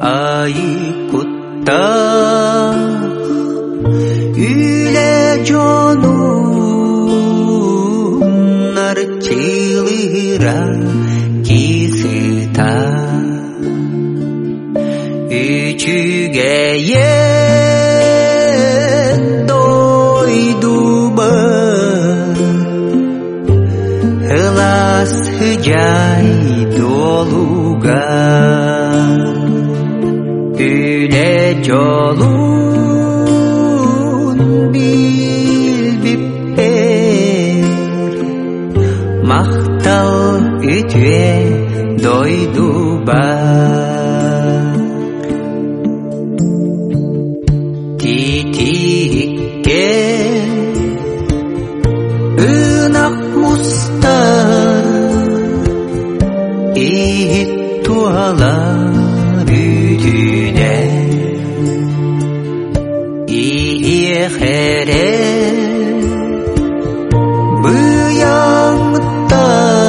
айыкутта үле жонун арчылыра кисыта үчүгө дойдуба ылас жай долуга үле жолун билбиппер мактал үтүе дойдуба титикке ынак мустар ит туалар үтүнө иехере быяңта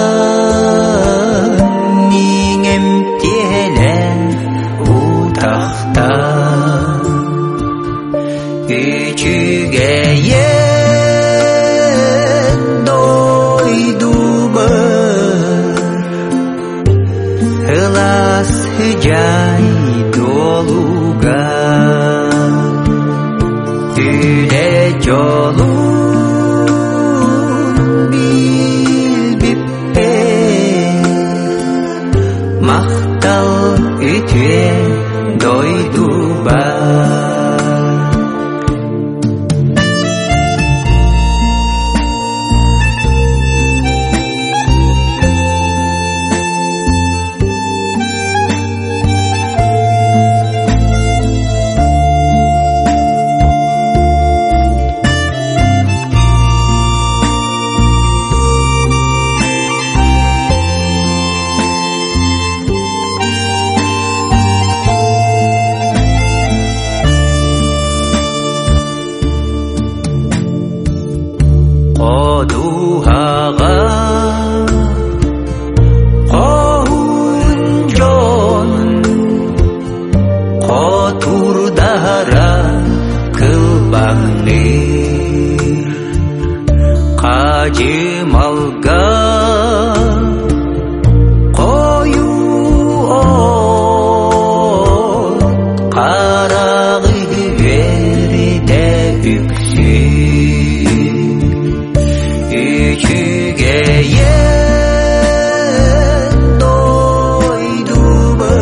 ниңемтеле утахта үчүгө дойдуба ылас жай долуга үле жолун билбиппер мактал үтүе дойдуба Одуһага коун жон котурдара кылбаңны кажымалга кою от карагы берде үксү үчүгө дойдуба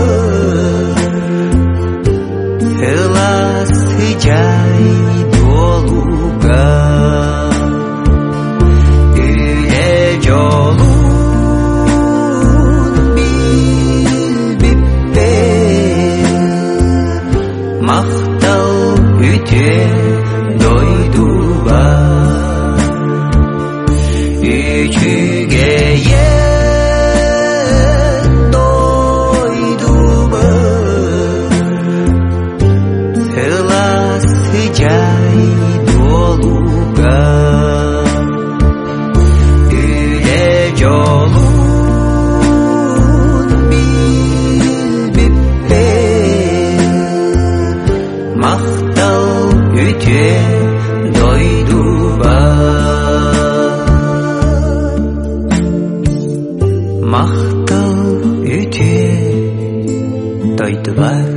ылас жай долуга үле жолун билбиппер мактал үтүе дойдуба үчүгө дойдуба ылас жай долуга үле жолун билбиппер мактал үтүе дойдуба мактал үтүе дойдуба